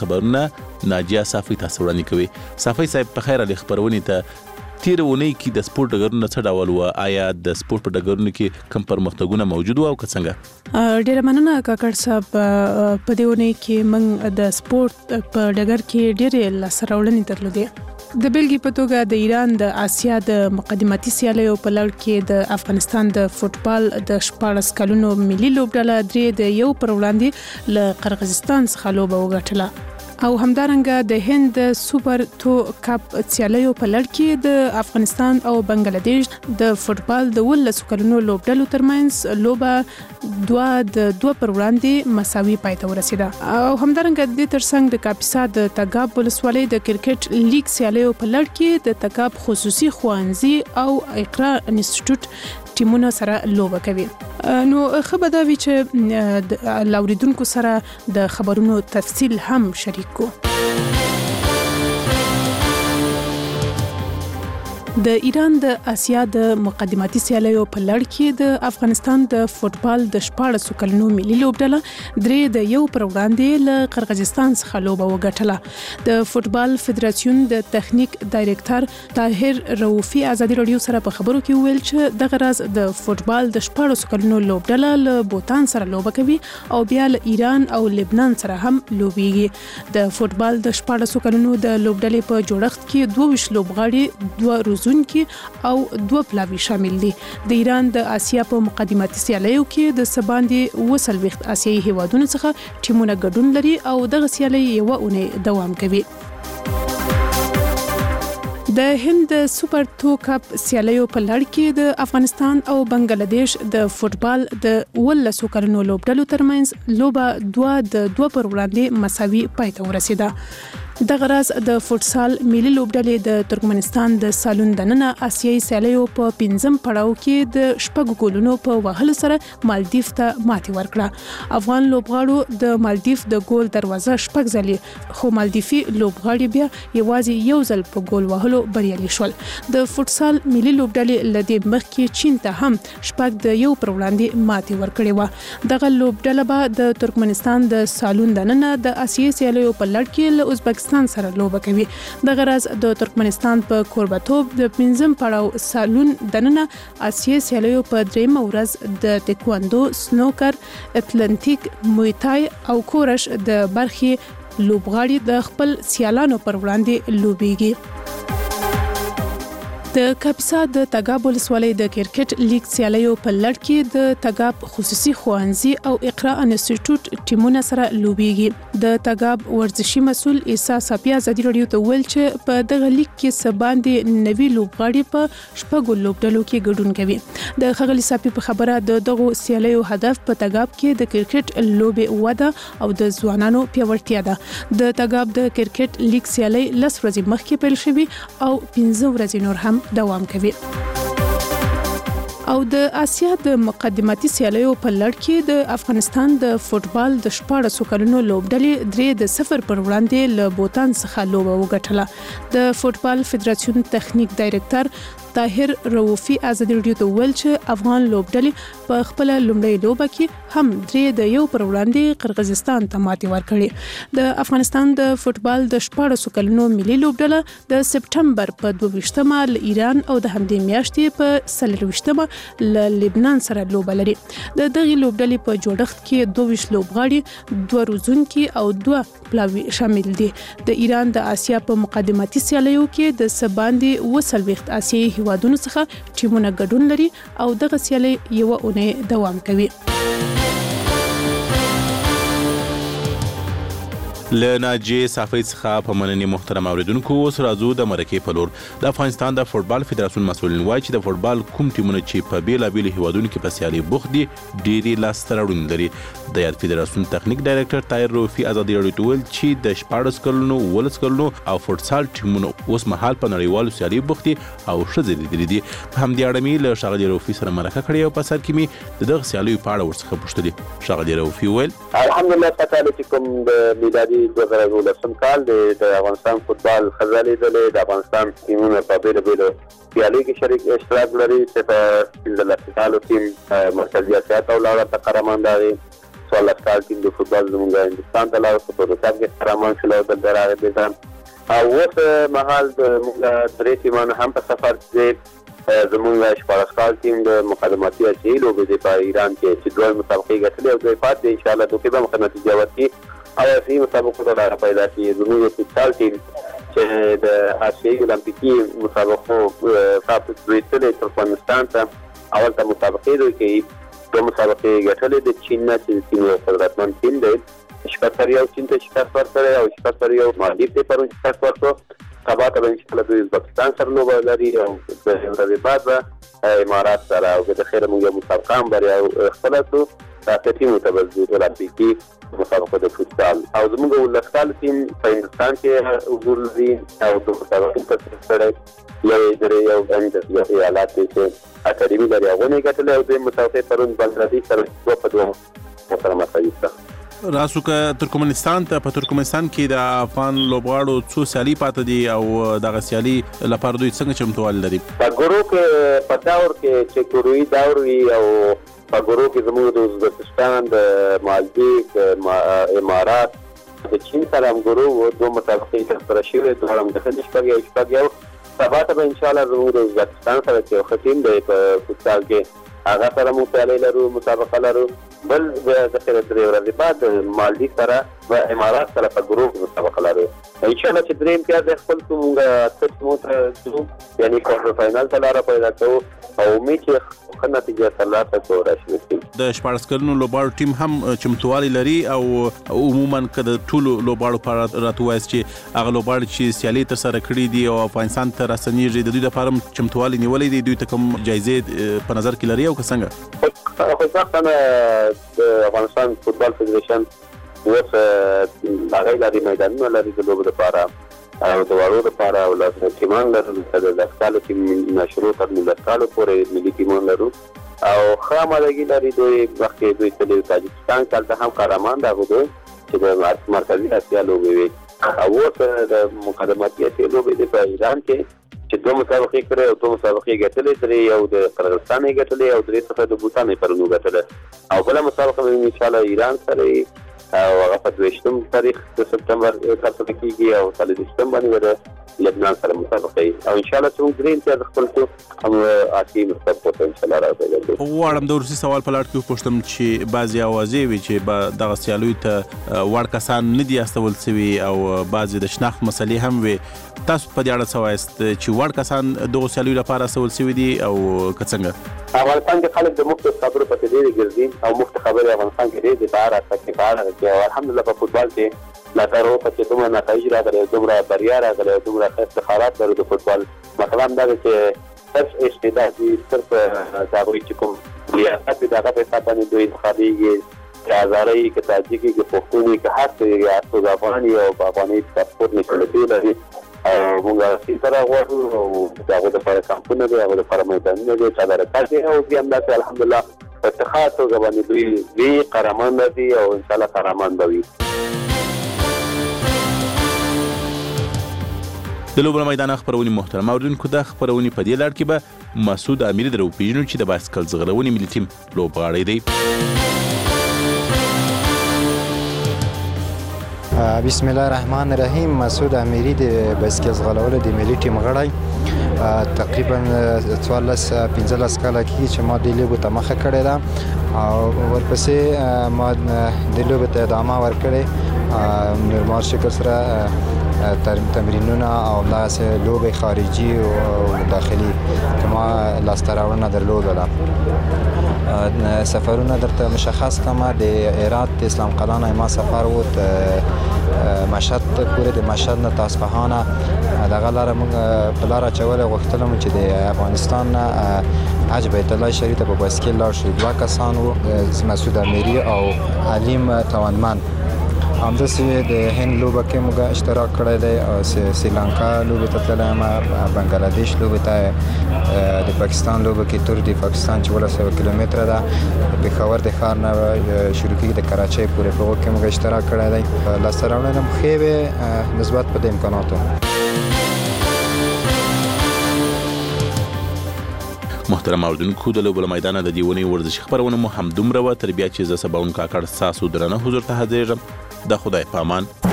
خبرونه ناجیه صافی تاسو وړاندې کوي. صافی صاحب په خیر علي خبرونه ته تیر ونی کې د سپورت ډګرونو څه ډول و؟ آیا د سپورت په ډګرونو کې کوم پرمختګونه موجود و او که څنګه؟ ډېر مننه کاکړ صاحب. په دې ونی کې موږ د سپورت په ډګر کې ډېرې لاسته راوړنې درلودې. د بیلګې په توګه د ایران د آسیا د مقدماتي سیالیو په لړ کې د افغانستان د فوټبال د 14 کلونو ملي لوبډله 3 د 1 پر وړاندې له قرغیزستان څخه لوبه وګټله. او همدارنګه د هند د سوپر 2 کپ سیالیو په لړ کې د افغانستان او بنگلاديش د فوټبال د 12 کلونو لوبډلو ترمنځ لوبه 2 پر وړاندې مساوي پای ته ورسیده. او همدارنګه د ترڅنګ د کاپیسا د تګاب ولسوالۍ د کرکټ لیګ سیالیو په لړ کې د تګاب خصوصي ښوونځي او اقرا انسټیټیوټ ټیمونه سره لوبه کوي. نو خبر دا وی چې لاوریدونکو سره د خبرونو تفصیل هم شریک کو. د ایران د آسیا د مقدماتي سیالیو په لړ کې د افغانستان د فوټبال د 14 کلونو ملي لوبډله 3 د 1 پر وړاندې له قرغیزستان څخه لوبه وګټله. د فوټبال فدراسیون د تخنیک ډایریکټر طاهر رؤفي ازادي رادیو سره په خبرو کې ویل چې د غرض د فوټبال د 14 کلونو لوبډله له بوتان سره لوبه کوي او بیا له ایران او لبنان سره هم لوبيږي. د فوټبال د 14 کلونو د لوبډلې په جوړښت کې 22 لوبغاړي 2 روزونکي او 2 پلاوي شامل دي. د ایران د آسیا په مقدماتي سیالیو کې د سباندې وسلويخت آسیایي هیوادونو څخه ټیمونه ګډون لري او دغه سیالي یو اونۍ دوام کوي. د هند سوپر 2 کپ سیالیو په لړ کې د افغانستان او بنگلاديش د فوټبال د 12 کلونو لوبډلو ترمنځ لوبه 2 پر وړاندې مساوي پای ته ورسیده. د غرض د فوټسال ملي لوبډلې د ترکمنستان د سالون دننه آسیایي سیالیو په 5م پړاو کې د شپږ ګولونو په وهلو سره مالدیف ته ماتې ورکړه. افغان لوبغاړو د مالدیف د ګول دروازه شپږ ځلې خو مالدیفي لوبغاړي بیا یوازې یو ځل په ګول وهلو بریالي شول. د فوټسال ملي لوبډلې لدې مخکې چین ته هم شپږ د 1 پر وړاندې ماتې ورکړې و. دغه لوبډله به د ترکمنستان د سالون دننه د آسیایي سیالیو په لړ کې له ازبکستان سره لوبه کوي. د غرض د ترکمنستان په کوربتوب د 5م پړاو سالون دننه آسیایي سیالیو په 3مه ورځ د تکواندو، سنوکر، اتلانتیک، مویتای او کورش د برخې لوبغاړي د خپل سیالانو پر وړاندې لوبيږي. د کاپیسا د تګاب ولسوالۍ د کرکټ لیګ سیالیو په لړ کې د تګاب خصوصي ښوونځي او اقرا انسټیټیوټ ټیمونه سره لوبيږي. د تګاب ورزشي مسول عیسی صافی ازادي رادیو ته ویل چې په دغه لیګ کې سباندې 90 لوبغاړي په شپږو لوبډلو کې ګډون کوي. د خغلی صافی په خبره د دغه سیالیو هدف په تګاب کې د کرکټ لوبې وده او د ځوانانو پیاوړتیا ده. د تګاب د کرکټ لیګ سیالي 10 ورځې مخکې پیل شوې او 15 ورځې نور هم دوام کوي. او د آسیا د مقدماتي سیالیو په لړ کې د افغانستان د فوټبال د 14 کلونو لوبډلې 3 د 0 پر وړاندې له بوتان څخه لوبه وګټله. د فوټبال فدراسیون تخنیک ډایریکټر طاهر رؤفي ازادي رادیو ته ویل چې افغان لوبډلې په خپل لومړی لوبه کې هم 3 د 1 پر وړاندې قرغیزستان ته ماتې ورکړې. د افغانستان د فوټبال د 14 کلونو ملي لوبډله د سپټمبر په 22مه له ایران او د همدې میاشتې په 23مه له لبنان سره لوبه لري. د دغه لوبډلې په جوړښت کې 22 لوبغاړي 2 روزونکي او 2 پلاوي شامل دي. د ایران د آسیا په مقدماتي سیالیو کې د سباندې وسلويخت آسیایي هیوادونو څخه ټیمونه ګډون لري او دغه سیالي یو اونۍ دوام کوي. له ناجیه صافی څخه په مننې محترم اوریدونکو. اوس راځو د مرکې په لور. د افغانستان د فوټبال فدراسیون مسؤلین وایي چې د فوټبال کوم ټیمونه چې په بیلابېلو هیوادونو کې په سیالي بوخت دي ډېرې لاسته راوړنې لري. د یاد فدراسیون تخنیک ډایریکټر طاهر رؤفي ازادي رادیو ته ویل چې د 14 کلونو 12 کلونو او فوټسال ټیمونه اوس مهال په نړیوالو سیالي بوخت دي او ښه ځلېدلي دي. په همدې اړه مې له ښاغلي رؤفي سره مرکه کړې او په سر کې مې د دغه سیالیو په اړه ورڅخه پوښتلې. ښاغلي رؤفي ویل الحمدلله تعالی چې کوم د میلادي 2019 کال د افغانستان فوټبال خزالي د افغانستان ټیمونو په بیلابېلو سیالي کې شریک اشتراک لري چې په 15 کالو ټیم مرکزي اسیا ته ولاړه تقریبا 14 کال ټیم د فوټبال زموږ هندوستان ته لاړ په روساب کې قهرمان شول او دلته راغی بیزان او اوس مهال موږ درې ټیمانو هم په سفر دي زموږ 14 کال ټیم د مقدماتي اسیل لوبې د په ایران کې چې دوه مسابقې ګټلې او دوی پاتې ان شاء الله دوی به مخ نتیجه ورکړي او اصلي مسابقو ته لاره پیدا کړي زموږ فوټبال ټیم چې د آسیایي اولمپیکي مسابقو ثابت دوی تللی ترکمنستان ته اول ته مسابقې دوی کوي دوه مسابقې ګټلې د چین نه چې چین یو قدرتمند ټیم دی شکست یو چین ته شکست ورکړی او شکست یو مالدیو ته پرون شکست ورکړو سبا ته ان شاء الله دوی ازبکستان سره لوبه لري او د ورځې بعد به امارات سره او د خیر موږ مسابقه هم بری او خپل څو تاسو ټیم ته د اولمپیکي مسابقه د فوتبال او زموږ ولسمشر ټیم په هندستان کې حضور لري او د مسابقې په سره یو درې یو د ایالات کې اکاډمي لري هغه نه ګټلې او د مسابقې پرون بنگلاديش سره په دوه سره مخاطب راسو که ترکمنستان ته په ترکمنستان کې د افغان لوبغاړو څو سیالي پاتې دي او دغه سیالي لپاره دوی څنګه چمتووالی لري په ګورو کې په داور کې چې ګوروي داور وي او په ګورو کې زموږ د ازبکستان د مالدیو امارات د چین سره هم ګورو دوه مسابقې ترسره شوې دوه هم د شپږ یو سبا ته به ان شاء الله زموږ د ازبکستان سره چې ختم دی په فوتبال کې هغه سره مو سیالي لرو مسابقه لرو بل د خیر درې ورځې بعد مالدیو سره و امارات سره په ګروپ مسابقه لرو ان شاء الله چې درې امتیاز خپل موږ تاسو ته یعنی کوارټر فائنل ته لاره پیدا کوو او امید چې ښه نتیجه ترلاسه کړو راشي د 14 کلونو لوبغاړو ټیم هم چمتووالی لري او عموما که د ټولو لوبغاړو په راته وایي چې هغه لوبغاړي چې سیالي ترسره کړي دي او افغانستان ته راستنیږي د دوی لپاره هم چمتووالی نیولی دی دوی ته کوم جایزې په نظر کې لري او که څنګه خو ځکه د افغانستان فوتبال فدریشن اوس هغه لري میدانونه لري د لوبو لپاره او د وړو لپاره او له ټیمان لرو د لسکالو ټیم نشرو تر لسکالو پورې ملي ټیمان لرو او ښه آمادګي لري دوی مخکې دوی تللي تاجکستان کلته هم قهرمان دغه دوی چې د مرکزي اسیا لوبې وي او اوس د مقدماتي اسیا لوبې د په ایران کې چې دوه مسابقې کړې او دوه مسابقې ګټلې درې یو د قزاقستان یې ګټلې او درې څخه د بوتان یې پرونو ګټله او بله مسابقه به ان شاء الله ایران سره او هغه په 22 تاریخ د سپتمبر ترسره کیږي او 30 باندې د لبنان سره مسابقه او ان شاء الله څنګه درې امتیاز خپل څو هم آسیایي مسابقه ته ان شاء الله راځي. غواړم د روسي سوال په لړ کې وپوښتم چې بعضې اوازې وي چې دغه سیالیو ته وړ کسان نه دي استول سوي او بعضې د شناخت مسلې هم وي تاسو په دې اړه څه وایاست چې وړ کسان دغو سیالیو لپاره استول سوي دي او که څنګه افغانستان کې خلک د مختلف خبرو په تدې ګرځي او مختلف خبرې افغانستان کې ډېرې د بهر اټکې کار او الحمدلله په فوتبال کې لا تر اوسه چې دومره نتایج راغلي دومره بریا راغلي دومره ښه افتخارات لرو د فوتبال مطلب دا دی چې صرف استعداد دي صرف د هغوی چې کوم لیاقت دی د هغه په حساب باندې دوی انتخابېږي که هزاره که تاجک که پښتون که هر څه یا څوک افغان او په افغاني پاسپورټ نشلتي لري او موږ اصلي سره غواړو او د هغوی لپاره کمپونه دي هغوی لپاره میدانونه دي تدارکات دي او بیا همداسې الحمدلله په افتخار توګه باندې دوی وي قهرمان دي او انشاءالله قهرمان به وي. د لوبو میدان خبرونې محترم اوریدونکو د خبرونې په دې لړ کې به مسعود امیر در وپېژنو چې د بایسکل ځغلونې ملي ټیم لوبغاړی دی. بسم الله الرحمن الرحیم. مسعود امیری د بایسکل ځغلولو د ملي ټیم غړی تقریبا 14-15 کاله کېږي چې ما دې لوبو ته مخه کړې ده او ورپسې ما دې لوبو ته ادامه ورکړې نورمال شکل سره تمرینونه او داسې لوبې خارجي او داخلي که ما لاسته راوړنه درلودله سفرونه درته مشخص کړم د هرات د اسلام قلعه نه ما سفر و مشهد پورې د مشهد نه تر اصفهان دغه لاره موږ په لاره اچولې غوښتلم چې د افغانستان نه حج بیت الله شریف ته په بایسکل لاړ شو دوه کسان وو مسعود امیری او علیم توانمن همداسې د هند لوبه کې موږ اشتراک کړی دی او سریلانکا لوبې ته تللی یم بنګلادیش لوبې ته د پاکستان لوبه کې تور د پاکستان چې 1200 کیلومتره ده د پېښور د ښار نه شروع کېږي د کراچۍ پورې په هغو کې موږ اشتراک کړی دی لاسته راوړنې هم ښې وې نسبت په د امکاناتو. محترم اوریدونکو د لوبو له میدانه د دې ونې ورزشي خپرونه مو همدومره وه. تر بیا چې زه سباون کاکړ ستاسو درنه حضور ته حاضرېږم. د خدای په امان.